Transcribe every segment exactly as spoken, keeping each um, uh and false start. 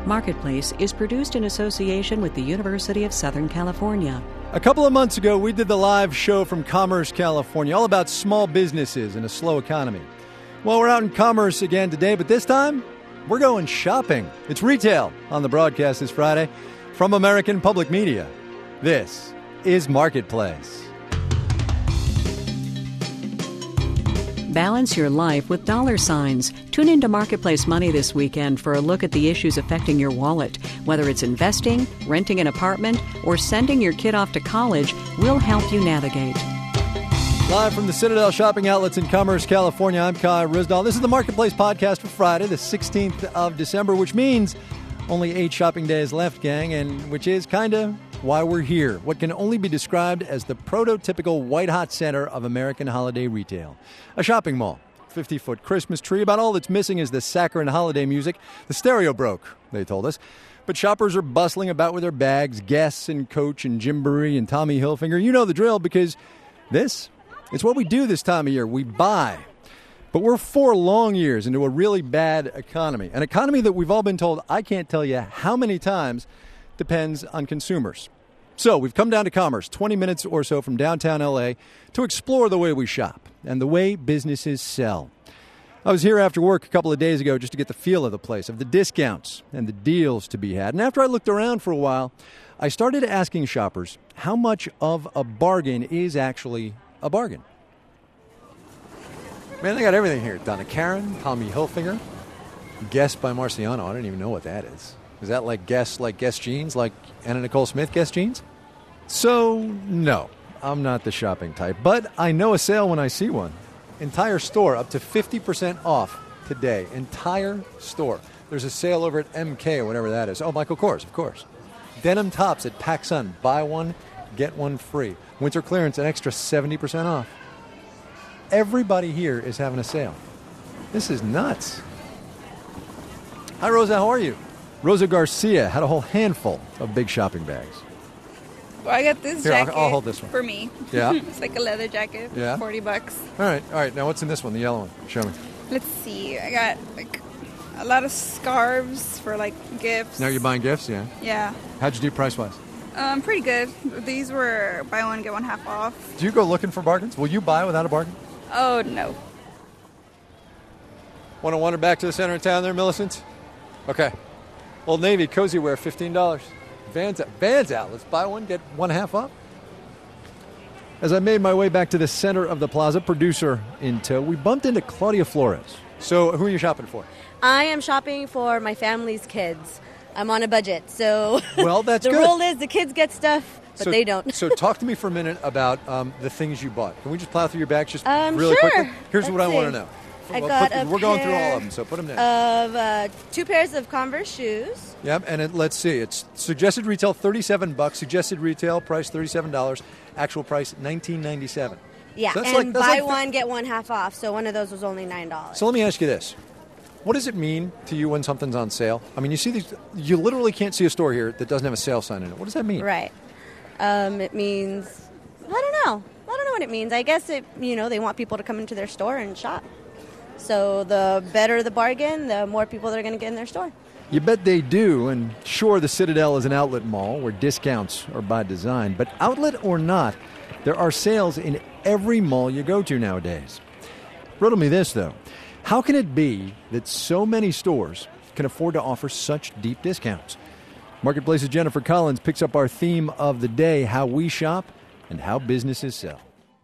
Marketplace is produced in association with the University of Southern California. A couple of months ago, we did the live show from Commerce, California, all about small businesses and a slow economy. Well, we're out in Commerce again today, but this time, we're going shopping. It's retail on the broadcast this Friday from American Public Media. This is Marketplace. Balance your life with dollar signs. Tune into Marketplace Money this weekend for a look at the issues affecting your wallet. Whether it's investing, renting an apartment, or sending your kid off to college, we'll help you navigate. Live from the Citadel Shopping Outlets in Commerce, California, I'm Kai Risdall. This is the Marketplace podcast for Friday, the sixteenth of December, which means only eight shopping days left, gang, and which is kind of why we're here. What can only be described as the prototypical white-hot center of American holiday retail. A shopping mall, fifty-foot Christmas tree. About all that's missing is the saccharine holiday music. The stereo broke, they told us. But shoppers are bustling about with their bags, Guess and Coach and Gymboree and Tommy Hilfiger. You know the drill because this, it's what we do this time of year. We buy. But we're four long years into a really bad economy. An economy that we've all been told, I can't tell you how many times, depends on consumers. So we've come down to Commerce, twenty minutes or so from downtown L A, to explore the way we shop and the way businesses sell. I was here after work a couple of days ago just to get the feel of the place, of the discounts and the deals to be had. And after I looked around for a while, I started asking shoppers how much of a bargain is actually a bargain. Man, they got everything here. Donna Karan, Tommy Hilfiger, Guess by Marciano. I don't even know what that is. Is that like Guess, like Guess jeans, like Anna Nicole Smith Guess jeans? So, no, I'm not the shopping type, but I know a sale when I see one. Entire store up to fifty percent off today. Entire store. There's a sale over at M K or whatever that is. Oh, Michael Kors, of course. Denim tops at PacSun. Buy one, get one free. Winter clearance, an extra seventy percent off. Everybody here is having a sale. This is nuts. Hi, Rosa. How are you? Rosa Garcia had a whole handful of big shopping bags. Well, I got this Here, jacket I'll, I'll hold this one. for me. Yeah? It's like a leather jacket. Yeah? forty bucks. All right, all right. Now, what's in this one, the yellow one? Show me. Let's see. I got like a lot of scarves for like gifts. Now you're buying gifts, yeah? Yeah. How'd you do price-wise? Um, pretty good. These were buy one, get one half off. Do you go looking for bargains? Will you buy without a bargain? Oh, no. Want to wander back to the center of town there, Millicent? Okay. Old Navy, cozy wear, fifteen dollars. Vans, Vans out. Let's buy one, get one half up. As I made my way back to the center of the plaza, producer in tow, we bumped into Claudia Flores. So who are you shopping for? I am shopping for my family's kids. I'm on a budget, so well, that's the good. rule is the kids get stuff, but so, they don't. So talk to me for a minute about um, the things you bought. Can we just plow through your bags just Um, really sure. quickly? Here's Let's what I see. want to know. I Well, got put- a we're going through pair all of them, so put them down. Of uh, two pairs of Converse shoes. Yep, and it, let's see. It's suggested retail thirty-seven bucks. Suggested retail price thirty-seven dollars. Actual price nineteen ninety-seven. Yeah, So that's and like- that's buy like- one, get one half off. So one of those was only nine dollars. So let me ask you this. What does it mean to you when something's on sale? I mean, you see these, you literally can't see a store here that doesn't have a sale sign in it. What does that mean? Right. Um, it means, I don't know. I don't know what it means. I guess it, you know, they want people to come into their store and shop. So the better the bargain, the more people that are going to get in their store. You bet they do, and sure, the Citadel is an outlet mall where discounts are by design, but outlet or not, there are sales in every mall you go to nowadays. Riddle me this, though. How can it be that so many stores can afford to offer such deep discounts? Marketplace's Jennifer Collins picks up our theme of the day, how we shop and how businesses sell.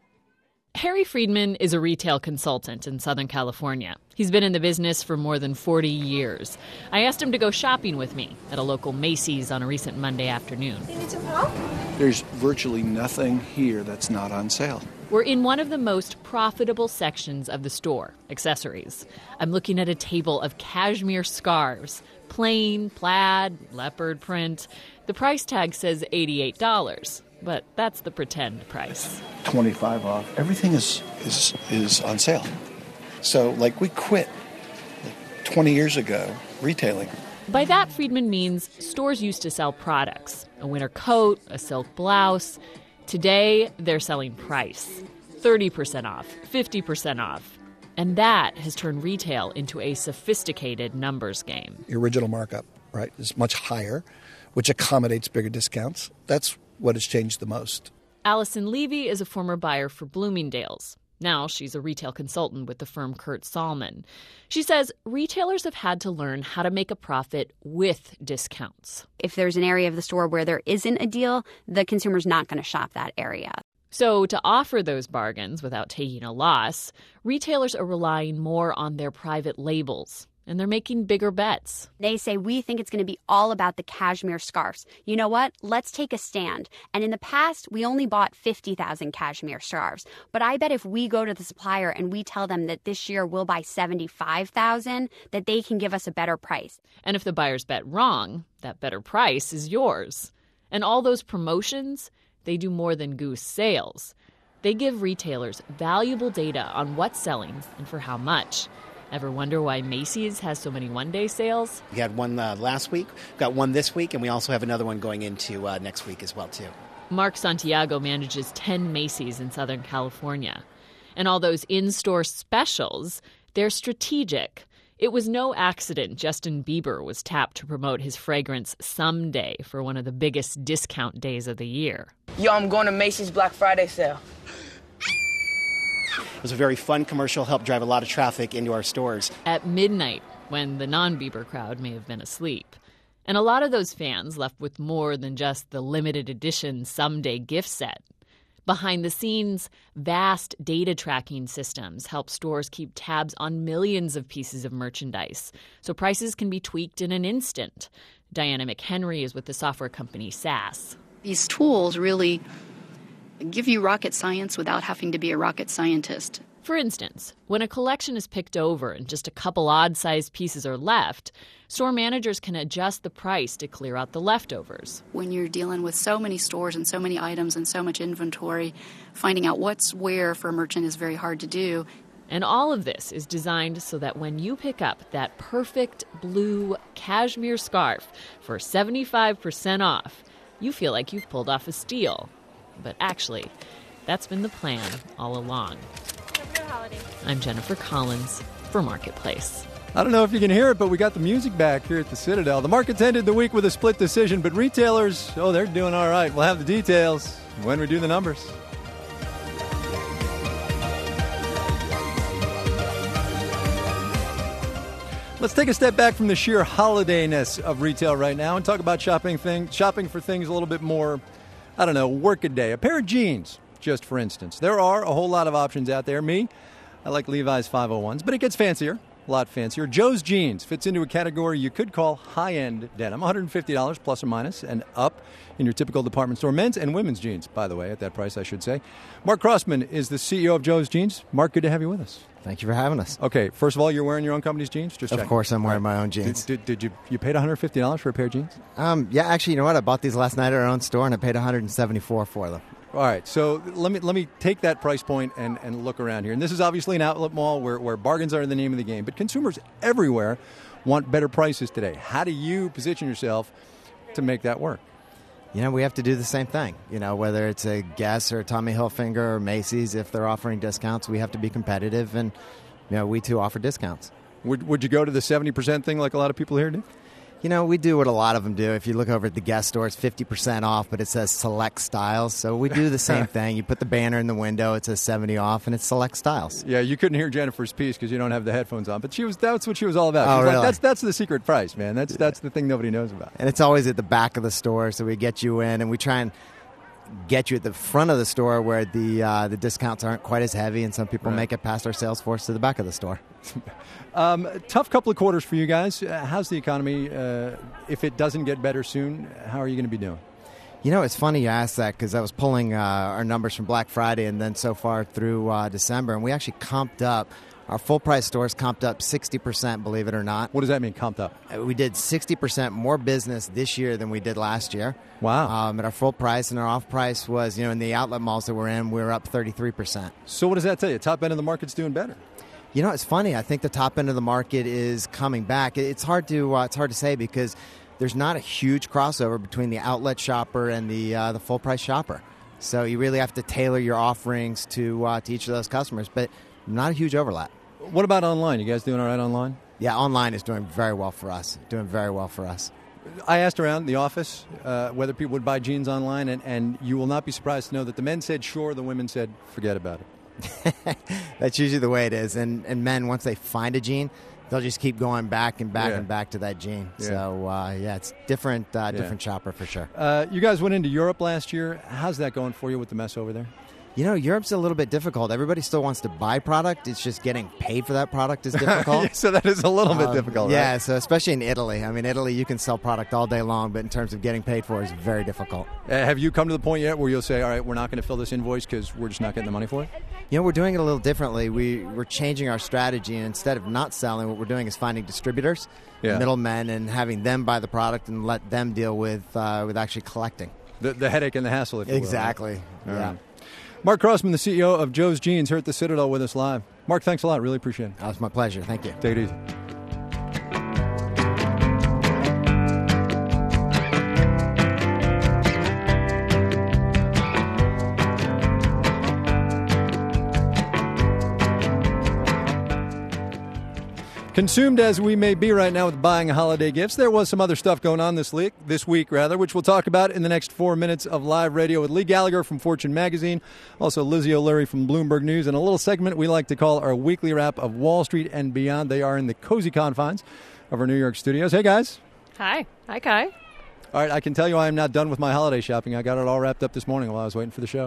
Harry Friedman is a retail consultant in Southern California. He's been in the business for more than forty years. I asked him to go shopping with me at a local Macy's on a recent Monday afternoon. You need some help? There's virtually nothing here that's not on sale. We're in one of the most profitable sections of the store, accessories. I'm looking at a table of cashmere scarves, plain, plaid, leopard print. The price tag says eighty-eight dollars, but that's the pretend price. twenty-five off. Everything is, is, is on sale. So, like, we quit like, twenty years ago retailing. By that, Friedman means stores used to sell products, a winter coat, a silk blouse. Today, they're selling price, thirty percent off, fifty percent off. And that has turned retail into a sophisticated numbers game. The original markup. right, is much higher, which accommodates bigger discounts. That's what has changed the most. Allison Levy is a former buyer for Bloomingdale's. Now she's a retail consultant with the firm Kurt Salmon. She says retailers have had to learn how to make a profit with discounts. If there's an area of the store where there isn't a deal, the consumer's not going to shop that area. So to offer those bargains without taking a loss, retailers are relying more on their private labels. And they're making bigger bets. They say, we think it's going to be all about the cashmere scarves. You know what? Let's take a stand. And in the past, we only bought fifty thousand cashmere scarves. But I bet if we go to the supplier and we tell them that this year we'll buy seventy-five thousand, that they can give us a better price. And if the buyers bet wrong, that better price is yours. And all those promotions, they do more than goose sales. They give retailers valuable data on what's selling and for how much. Ever wonder why Macy's has so many one-day sales? We had one uh, last week, got one this week, and we also have another one going into uh, next week as well, too. Mark Santiago manages ten Macy's in Southern California. And all those in-store specials, they're strategic. It was no accident Justin Bieber was tapped to promote his fragrance Someday for one of the biggest discount days of the year. Yo, I'm going to Macy's Black Friday sale. It was a very fun commercial, helped drive a lot of traffic into our stores. At midnight, when the non-Bieber crowd may have been asleep. And a lot of those fans left with more than just the limited edition Someday gift set. Behind the scenes, vast data tracking systems help stores keep tabs on millions of pieces of merchandise, so prices can be tweaked in an instant. Diana McHenry is with the software company S A S. These tools really give you rocket science without having to be a rocket scientist. For instance, when a collection is picked over and just a couple odd-sized pieces are left, store managers can adjust the price to clear out the leftovers. When you're dealing with so many stores and so many items and so much inventory, finding out what's where for a merchant is very hard to do. And all of this is designed so that when you pick up that perfect blue cashmere scarf for seventy-five percent off, you feel like you've pulled off a steal. But actually, that's been the plan all along. I'm Jennifer Collins for Marketplace. I don't know if you can hear it, but we got the music back here at the Citadel. The markets ended the week with a split decision, but retailers, oh, they're doing all right. We'll have the details when we do the numbers. Let's take a step back from the sheer holidayness of retail right now and talk about shopping thing, shopping for things a little bit more, I don't know, work-a-day. A pair of jeans, just for instance. There are a whole lot of options out there. Me, I like Levi's five oh ones, but it gets fancier, a lot fancier. Joe's Jeans fits into a category you could call high-end denim, one hundred fifty dollars plus or minus and up in your typical department store. Men's and women's jeans, by the way, at that price, I should say. Mark Crossman is the C E O of Joe's Jeans. Mark, good to have you with us. Thank you for having us. Okay, first of all, you're wearing your own company's jeans? Just Of checking. course I'm wearing my own jeans. Did, did, did you you paid one hundred fifty dollars for a pair of jeans? Um, yeah, actually, you know what? I bought these last night at our own store, and I paid one hundred seventy-four dollars for them. All right, so let me let me take that price point and, and look around here. And this is obviously an outlet mall where, where bargains are the name of the game. But consumers everywhere want better prices today. How do you position yourself to make that work? You know, we have to do the same thing. You know, whether it's a Guess or Tommy Hilfiger or Macy's, if they're offering discounts, we have to be competitive. And, you know, we too offer discounts. Would Would you go to the seventy percent thing like a lot of people here do? You know, we do what a lot of them do. If you look over at the Guess store, it's fifty percent off, but it says select styles. So we do the same thing. You put the banner in the window, it says seventy off, and it's select styles. Yeah, you couldn't hear Jennifer's piece because you don't have the headphones on. But she was that's what she was all about. She Oh, was really? like, that's that's the secret price, man. That's that's the thing nobody knows about. And it's always at the back of the store, so we get you in, and we try and get you at the front of the store where the uh, the discounts aren't quite as heavy, and some people Right. make it past our sales force to the back of the store. Um, tough couple of quarters for you guys. Uh, how's the economy? Uh, if it doesn't get better soon, how are you going to be doing? You know, it's funny you asked that because I was pulling uh, our numbers from Black Friday and then so far through uh, December, and we actually comped up. Our full-price stores comped up sixty percent, believe it or not. What does that mean, comped up? Uh, We did sixty percent more business this year than we did last year. Wow. Um, at our full price, and our off price was, you know, in the outlet malls that we're in, we were up thirty-three percent. So what does that tell you? Top end of the market's doing better. You know, it's funny. I think the top end of the market is coming back. It's hard to uh, it's hard to say because there's not a huge crossover between the outlet shopper and the uh, the full price shopper. So you really have to tailor your offerings to uh, to each of those customers, but not a huge overlap. What about online? You guys doing all right online? Yeah, online is doing very well for us. Doing very well for us. I asked around the office uh, whether people would buy jeans online, and, and you will not be surprised to know that the men said sure, the women said forget about it. That's usually the way it is. And, and men, once they find a jean, they'll just keep going back and back Yeah. and back to that jean. Yeah. So, uh, yeah, it's different, uh, Yeah. different shopper for sure. Uh, you guys went into Europe last year. How's that going for you with the mess over there? You know, Europe's a little bit difficult. Everybody still wants to buy product. It's just getting paid for that product is difficult. Yeah, so that is a little bit Um, difficult, Yeah, right? so especially in Italy. I mean, Italy, you can sell product all day long, but in terms of getting paid for it, it's very difficult. Uh, have you come to the point yet where you'll say, all right, we're not going to fill this invoice because we're just not getting the money for it? You know, we're doing it a little differently. We, we're changing our strategy, and instead of not selling, what we're doing is finding distributors, Yeah. middlemen, and having them buy the product and let them deal with uh, with actually collecting. The, the headache and the hassle, if you will, right? Exactly, All yeah. right. Mark Crossman, the C E O of Joe's Jeans, here at the Citadel with us live. Mark, thanks a lot. Really appreciate it. That was my pleasure. Thank you. Take it easy. Consumed as we may be right now with buying holiday gifts, there was some other stuff going on this week, this week rather, which we'll talk about in the next four minutes of live radio with Lee Gallagher from Fortune Magazine, also Lizzie O'Leary from Bloomberg News, and a little segment we like to call our weekly wrap of Wall Street and beyond. They are in the cozy confines of our New York studios. Hey, guys. Hi. Hi, Kai. All right, I can tell you I am not done with my holiday shopping. I got it all wrapped up this morning while I was waiting for the show.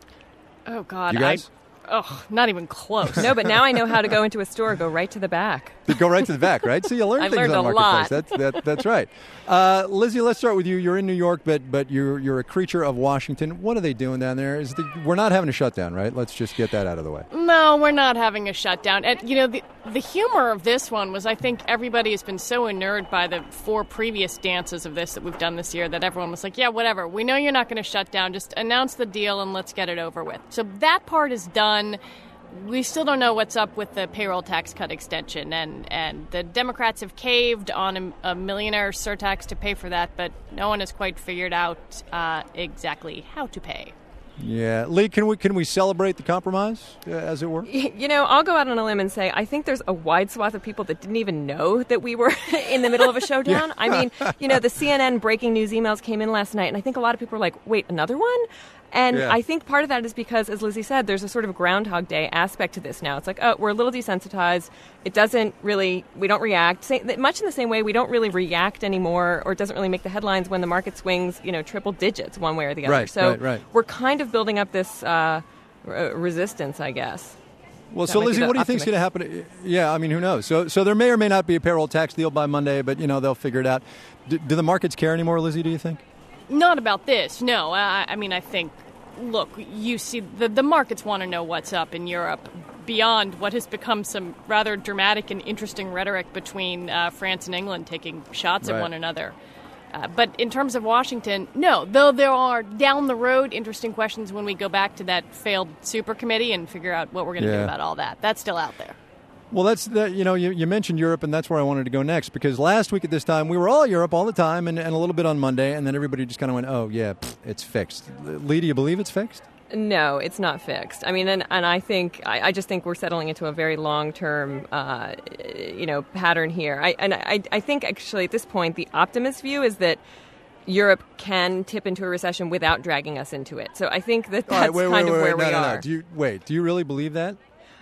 Oh, God. You guys? I, oh, not even close. No, but now I know how to go into a store, go right to the back. You go right to the back, right? See, you learn I things learned on a Marketplace. lot. That's, that, that's right. Uh, Lizzie, let's start with you. You're in New York, but but you're you're a creature of Washington. What are they doing down there? Is the, we're not having a shutdown, right? Let's just get that out of the way. No, we're not having a shutdown. And, you know, the, the humor of this one was I think everybody has been so inured by the four previous dances of this that we've done this year that everyone was like, yeah, whatever. We know you're not going to shut down. Just announce the deal and let's get it over with. So that part is done. We still don't know what's up with the payroll tax cut extension, and, and the Democrats have caved on a, a millionaire surtax to pay for that, but no one has quite figured out uh, exactly how to pay. Yeah, Lee, can we can we celebrate the compromise, uh, as it were? You know, I'll go out on a limb and say I think there's a wide swath of people that didn't even know that we were in the middle of a showdown. Yeah. I mean, you know, the C N N breaking news emails came in last night, and I think a lot of people were like, wait, another one? And Yeah. I think part of that is because, as Lizzie said, there's a sort of Groundhog Day aspect to this now. It's like, oh, we're a little desensitized. It doesn't really, we don't react. Sa- much in the same way, we don't really react anymore, or it doesn't really make the headlines when the market swings, you know, triple digits one way or the other. Right, so right, right. we're kind of building up this uh, r- resistance, I guess. Well, That so might be Lizzie, the what do you think is going to happen? Yeah, I mean, who knows? So, so there may or may not be a payroll tax deal by Monday, but you know they'll figure it out. Do, do the markets care anymore, Lizzie? Do you think? Not about this, no. I, I mean, I think, look, you see, the, the markets want to know what's up in Europe beyond what has become some rather dramatic and interesting rhetoric between uh, France and England taking shots Right. at one another. Uh, but in terms of Washington, no, though there are down the road interesting questions when we go back to that failed super committee and figure out what we're going to Yeah. do about all that. That's still out there. Well, that's the, you know you, you mentioned Europe, and that's where I wanted to go next, because last week at this time we were all Europe all the time, and, and a little bit on Monday, and then everybody just kind of went, oh yeah, pff, it's fixed. Lee, do you believe it's fixed? No, it's not fixed. I mean, and, and I think I, I just think we're settling into a very long-term, uh, you know, pattern here. I and I, I think actually at this point the optimist view is that Europe can tip into a recession without dragging us into it. So I think that All that's right, wait, kind wait, of wait, where no, we no, are. No. Do you wait? Do you really believe that?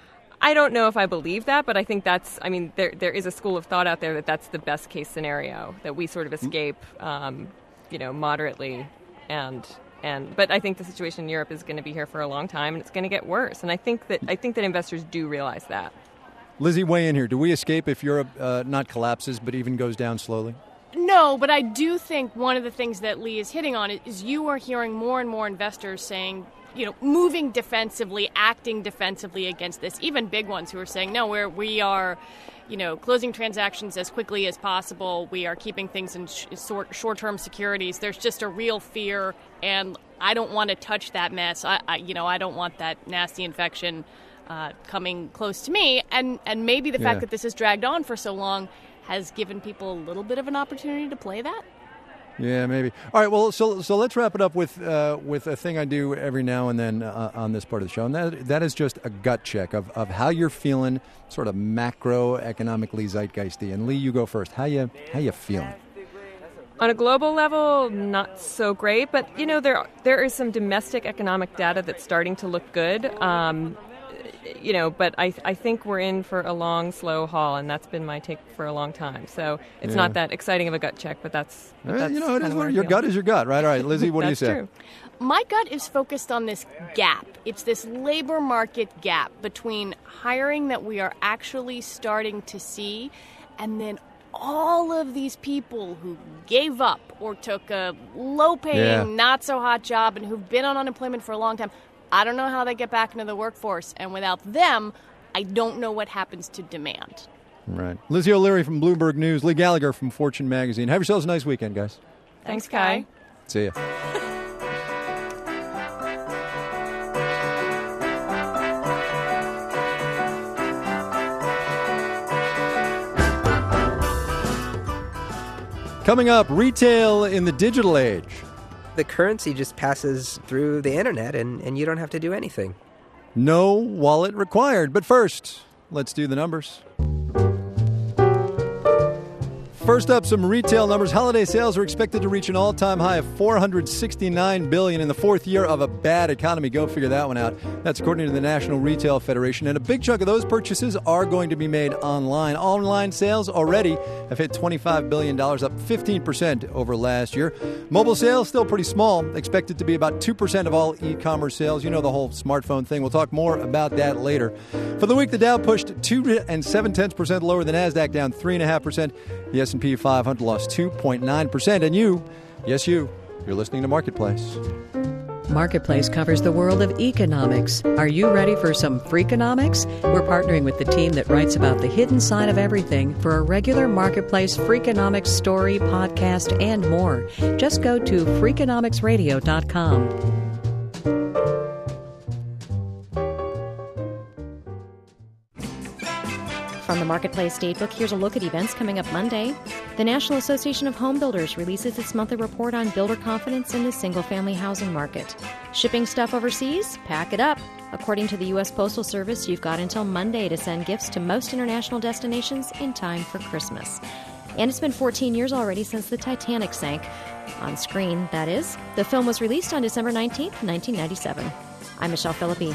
I don't know if I believe that, but I think that's, I mean, there there is a school of thought out there that that's the best case scenario, that we sort of escape, um, you know, moderately. And, and, but I think the situation in Europe is going to be here for a long time, and it's going to get worse. And I think that, I think that investors do realize that. Lizzie, weigh in here. Do we escape if Europe uh, not collapses, but even goes down slowly? No, but I do think one of the things that Lee is hitting on is you are hearing more and more investors saying, you know, moving defensively, acting defensively against this. Even big ones who are saying, no, we're, we are, you know, closing transactions as quickly as possible. We are keeping things in sh- short, short-term securities. There's just a real fear, and I don't want to touch that mess. I, I you know, I don't want that nasty infection uh, coming close to me. And, and maybe the Yeah. fact that this has dragged on for so long has given people a little bit of an opportunity to play that. Yeah, maybe. All right. Well, so so let's wrap it up with uh, with a thing I do every now and then uh, on this part of the show, and that that is just a gut check of, of how you're feeling, sort of macroeconomically zeitgeisty. And Lee, you go first. How you how you feeling? On a global level, not so great, but you know there there is some domestic economic data that's starting to look good. Um, you know, but I I think we're in for a long, slow haul, and that's been my take for a long time. So it's Yeah. not that exciting of a gut check, but that's, but Eh, that's you know, it kinda is what what I your feel. gut is your gut, right? All right, Lizzie, what do you That's say? true. My gut is focused on this gap. It's this labor market gap between hiring that we are actually starting to see and then all of these people who gave up or took a low-paying, Yeah. not-so-hot job and who've been on unemployment for a long time. I don't know how they get back into the workforce. And without them, I don't know what happens to demand. Right. Lizzie O'Leary from Bloomberg News, Lee Gallagher from Fortune Magazine. Have yourselves a nice weekend, guys. Thanks, Kai. See ya. Coming up, retail in the digital age. The currency just passes through the internet and, and you don't have to do anything. No wallet required. But first, let's do the numbers. First up, some retail numbers. Holiday sales are expected to reach an all-time high of four hundred sixty-nine billion dollars in the fourth year of a bad economy. Go figure that one out. That's according to the National Retail Federation. And a big chunk of those purchases are going to be made online. Online sales already have hit twenty-five billion dollars, up fifteen percent over last year. Mobile sales still pretty small, expected to be about two percent of all e-commerce sales. You know the whole smartphone thing. We'll talk more about that later. For the week, the Dow pushed two and seven tenths percent lower. The Nasdaq down three and a half percent. The S and P five hundred lost two point nine percent. And you, yes you, you're listening to Marketplace. Marketplace covers the world of economics. Are you ready for some Freakonomics? We're partnering with the team that writes about the hidden side of everything for a regular Marketplace Freakonomics story, podcast, and more. Just go to freakonomics radio dot com. From the Marketplace Datebook, here's a look at events coming up Monday. The National Association of Home Builders releases its monthly report on builder confidence in the single-family housing market. Shipping stuff overseas? Pack it up. According to the U S Postal Service, you've got until Monday to send gifts to most international destinations in time for Christmas. And it's been fourteen years already since the Titanic sank. On screen, that is. The film was released on December nineteenth, nineteen ninety-seven. I'm Michelle Philippi.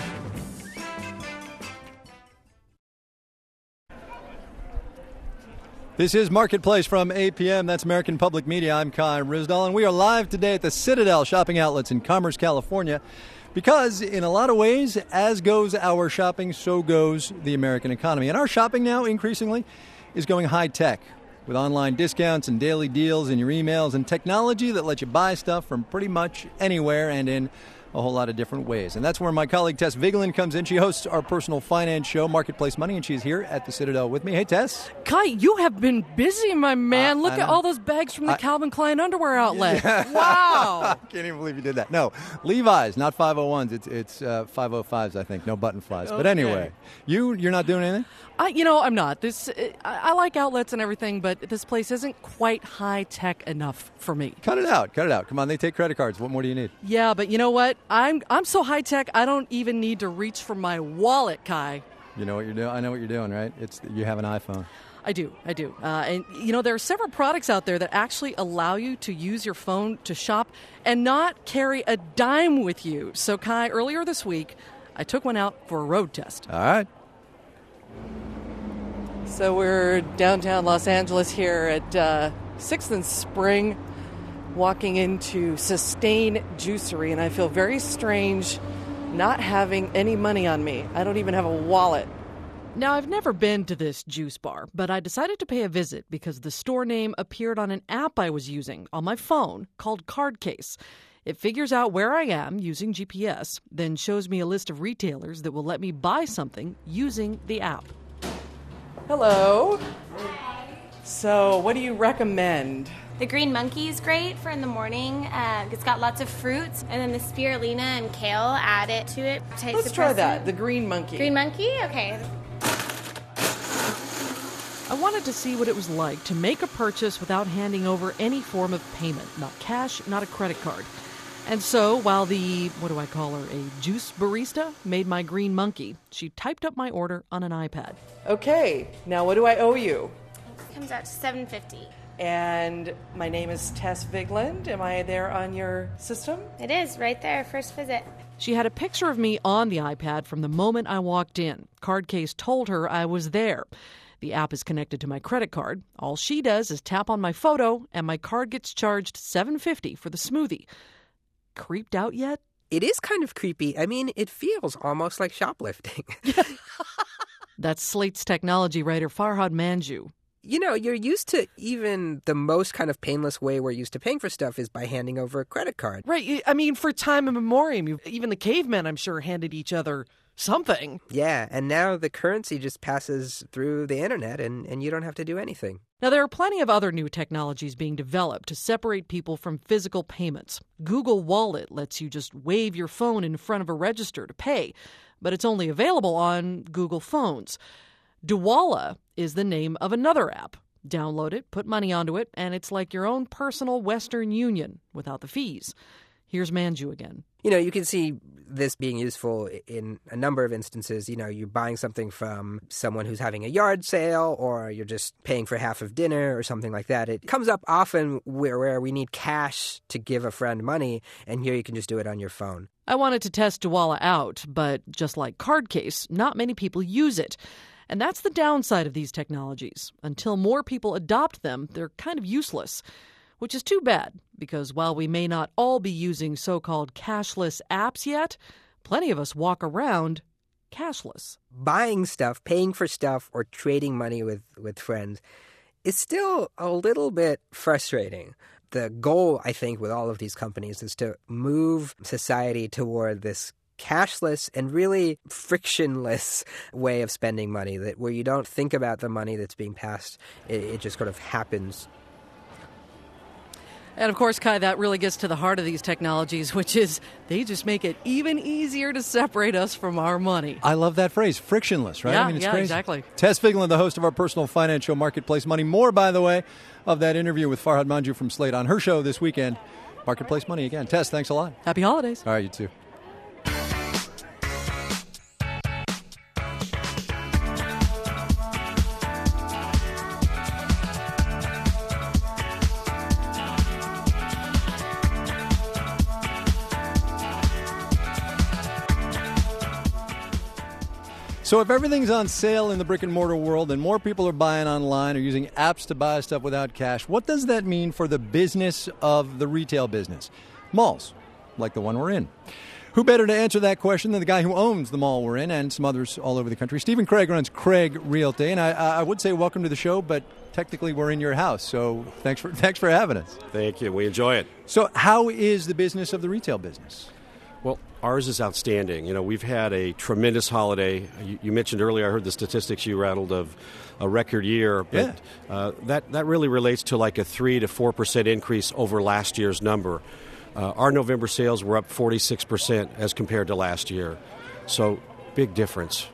This is Marketplace from A P M. That's American Public Media. I'm Kai Ryssdal, and we are live today at the Citadel Shopping Outlets in Commerce, California, because in a lot of ways, as goes our shopping, so goes the American economy. And our shopping now, increasingly, is going high-tech, with online discounts and daily deals in your emails and technology that lets you buy stuff from pretty much anywhere and in a whole lot of different ways. And that's where my colleague Tess Vigeland comes in. She hosts our personal finance show, Marketplace Money, and she's here at the Citadel with me. Hey, Tess. Kai, you have been busy, my man. Uh, Look I at know. all those bags from the I- Calvin Klein underwear outlet. Yeah. Wow. I can't even believe you did that. No, Levi's, not five oh ones. It's it's uh, five oh fives, I think. No button flies. But Okay. anyway, you, you're not doing anything? I, you know, I'm not. This I, I like outlets and everything, but this place isn't quite high-tech enough for me. Cut it out. Cut it out. Come on, they take credit cards. What more do you need? Yeah, but you know what? I'm I'm so high-tech, I don't even need to reach for my wallet, Kai. You know what you're doing? I know what you're doing, right? It's you have an iPhone. I do, I do. Uh, and, you know, there are several products out there that actually allow you to use your phone to shop and not carry a dime with you. So, Kai, earlier this week, I took one out for a road test. All right. So we're downtown Los Angeles here at uh, sixth and Spring, walking into Sustain Juicery, and I feel very strange not having any money on me. I don't even have a wallet. Now, I've never been to this juice bar, but I decided to pay a visit because the store name appeared on an app I was using on my phone called Cardcase. It figures out where I am using G P S, then shows me a list of retailers that will let me buy something using the app. Hello. So, what do you recommend? The green monkey is great for in the morning. Uh, it's got lots of fruits, and then the spirulina and kale added to it. Tastes Let's try that, depressing. the green monkey. Green monkey? Okay. I wanted to see what it was like to make a purchase without handing over any form of payment, not cash, not a credit card. And so, while the, what do I call her, a juice barista made my green monkey, she typed up my order on an iPad. Okay, now what do I owe you? It comes out to seven fifty. And my name is Tess Vigland. Am I there on your system? It is, right there, first visit. She had a picture of me on the iPad from the moment I walked in. Cardcase told her I was there. The app is connected to my credit card. All she does is tap on my photo, and my card gets charged seven dollars and fifty cents for the smoothie. Creeped out yet? It is kind of creepy. I mean, it feels almost like shoplifting. That's Slate's technology writer Farhad Manjoo. You know, you're used to even the most kind of painless way we're used to paying for stuff is by handing over a credit card. Right. I mean, for time immemorial, even the cavemen, I'm sure, handed each other something. Yeah, and now the currency just passes through the internet and, and you don't have to do anything. Now, there are plenty of other new technologies being developed to separate people from physical payments. Google Wallet lets you just wave your phone in front of a register to pay, but it's only available on Google phones. Dwolla is the name of another app. Download it, put money onto it, and it's like your own personal Western Union without the fees. Here's Manjoo again. You know, you can see this being useful in a number of instances. You know, you're buying something from someone who's having a yard sale, or you're just paying for half of dinner or something like that. It comes up often where, where we need cash to give a friend money, and here you can just do it on your phone. I wanted to test Dwolla out, but just like Cardcase, not many people use it. And that's the downside of these technologies. Until more people adopt them, they're kind of useless. Which is too bad, because while we may not all be using so-called cashless apps yet, plenty of us walk around cashless. Buying stuff, paying for stuff, or trading money with, with friends is still a little bit frustrating. The goal, I think, with all of these companies is to move society toward this cashless and really frictionless way of spending money, that where you don't think about the money that's being passed, it, it just sort of happens. And of course, Kai, that really gets to the heart of these technologies, which is they just make it even easier to separate us from our money. I love that phrase, frictionless, right? Yeah, I mean, it's yeah, crazy. Exactly. Tess Vigland, the host of our personal finance show, Marketplace Money. More, by the way, of that interview with Farhad Manjoo from Slate on her show this weekend, Marketplace Money again. Tess, thanks a lot. Happy holidays. All right, you too. So if everything's on sale in the brick-and-mortar world and more people are buying online or using apps to buy stuff without cash, what does that mean for the business of the retail business? Malls, like the one we're in. Who better to answer that question than the guy who owns the mall we're in and some others all over the country? Stephen Craig runs Craig Realty. And I, I would say welcome to the show, but technically we're in your house. So thanks for thanks for having us. Thank you. We enjoy it. So how is the business of the retail business? Well, ours is outstanding. You know, we've had a tremendous holiday. You, you mentioned earlier, I heard the statistics you rattled of a record year, but yeah. uh, that, that really relates to like a three to four percent increase over last year's number. Uh, our November sales were up forty-six percent as compared to last year. So, big difference.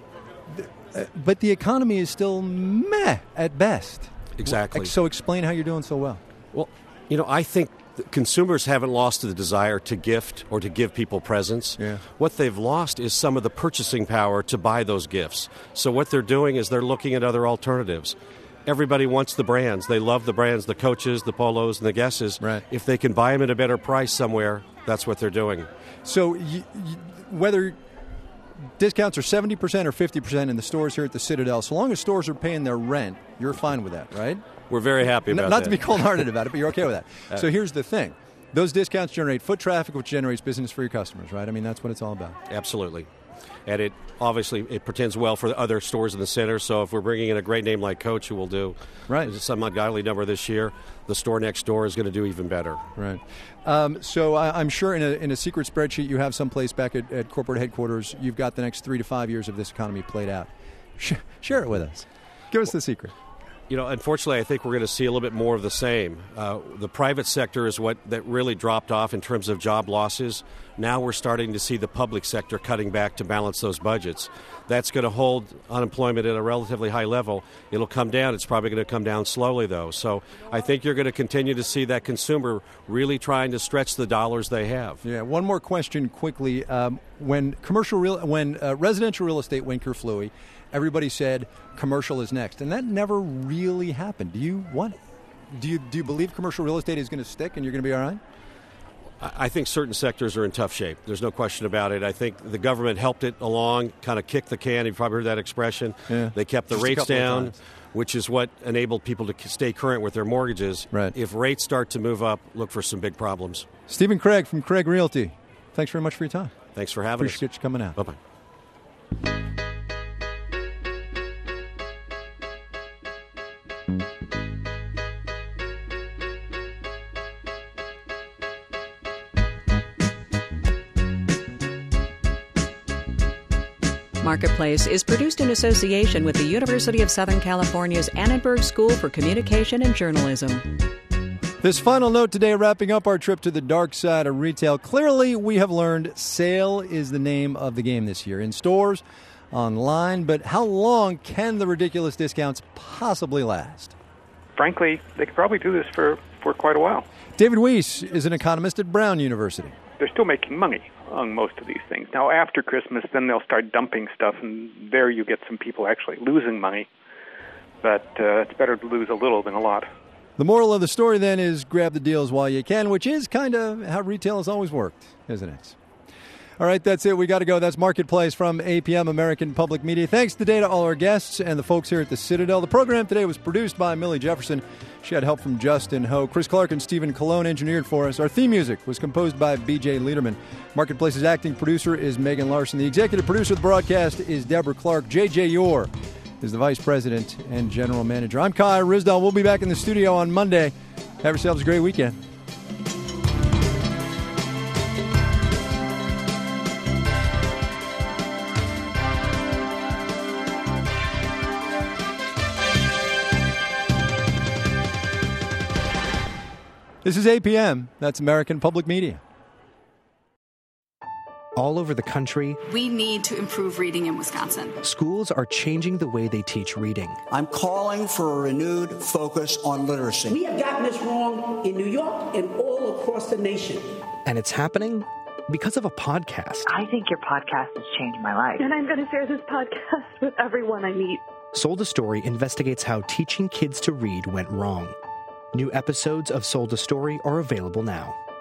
But the economy is still meh at best. Exactly. So explain how you're doing so well. Well, you know, I think consumers haven't lost the desire to gift or to give people presents. Yeah. What they've lost is some of the purchasing power to buy those gifts. So what they're doing is they're looking at other alternatives. Everybody wants the brands. They love the brands, the Coaches, the Polos, and the Guesses. Right. If they can buy them at a better price somewhere, that's what they're doing. So y- y- whether discounts are seventy percent or fifty percent in the stores here at the Citadel, so long as stores are paying their rent, you're fine with that, right? We're very happy about N- that. Not to be cold-hearted about it, but you're okay with that. Uh, so here's the thing. Those discounts generate foot traffic, which generates business for your customers, right? I mean, that's what it's all about. Absolutely. And it obviously it portends well for the other stores in the center. So if we're bringing in a great name like Coach, who will do right. some ungodly number this year, the store next door is going to do even better. Right. Um, so I, I'm sure in a, in a secret spreadsheet you have someplace back at, at corporate headquarters, you've got the next three to five years of this economy played out. Sh- share it with us. Give us the secret. You know, unfortunately, I think we're going to see a little bit more of the same. Uh, the private sector is what that really dropped off in terms of job losses. Now we're starting to see the public sector cutting back to balance those budgets. That's going to hold unemployment at a relatively high level. It'll come down. It's probably going to come down slowly, though. So I think you're going to continue to see that consumer really trying to stretch the dollars they have. Yeah. One more question quickly. Um, when commercial real, when uh, residential real estate went kerflooey, everybody said commercial is next, and that never really happened. Do you what? do you do you believe commercial real estate is going to stick and you're going to be all right? I think certain sectors are in tough shape. There's no question about it. I think the government helped it along, kind of kicked the can. You've probably heard that expression. Yeah. They kept the Just a rates couple of down, times. which is what enabled people to stay current with their mortgages. Right. If rates start to move up, look for some big problems. Stephen Craig from Craig Realty. Thanks very much for your time. Thanks for having Appreciate us. you coming out. Bye-bye. Marketplace is produced in association with the University of Southern California's Annenberg School for Communication and Journalism. This final note today, wrapping up our trip to the dark side of retail. Clearly, we have learned sale is the name of the game this year, in stores, online. But how long can the ridiculous discounts possibly last? Frankly, they could probably do this for, for quite a while. David Weiss is an economist at Brown University. They're still making money on most of these things. Now, after Christmas, then they'll start dumping stuff, and there you get some people actually losing money. But uh, it's better to lose a little than a lot. The moral of the story, then, is grab the deals while you can, which is kind of how retail has always worked, isn't it? All right, that's it. We got to go. That's Marketplace from A P M, American Public Media. Thanks today to all our guests and the folks here at the Citadel. The program today was produced by Millie Jefferson. She had help from Justin Ho. Chris Clark and Stephen Colon engineered for us. Our theme music was composed by B J Liederman. Marketplace's acting producer is Megan Larson. The executive producer of the broadcast is Deborah Clark. J J Yore is the vice president and general manager. I'm Kai Risdall. We'll be back in the studio on Monday. Have yourselves a great weekend. This is A P M. That's American Public Media. All over the country, we need to improve reading in Wisconsin. Schools are changing the way they teach reading. I'm calling for a renewed focus on literacy. We have gotten this wrong in New York and all across the nation. And it's happening because of a podcast. I think your podcast has changed my life. And I'm going to share this podcast with everyone I meet. Sold a Story investigates how teaching kids to read went wrong. New episodes of Sold a Story are available now.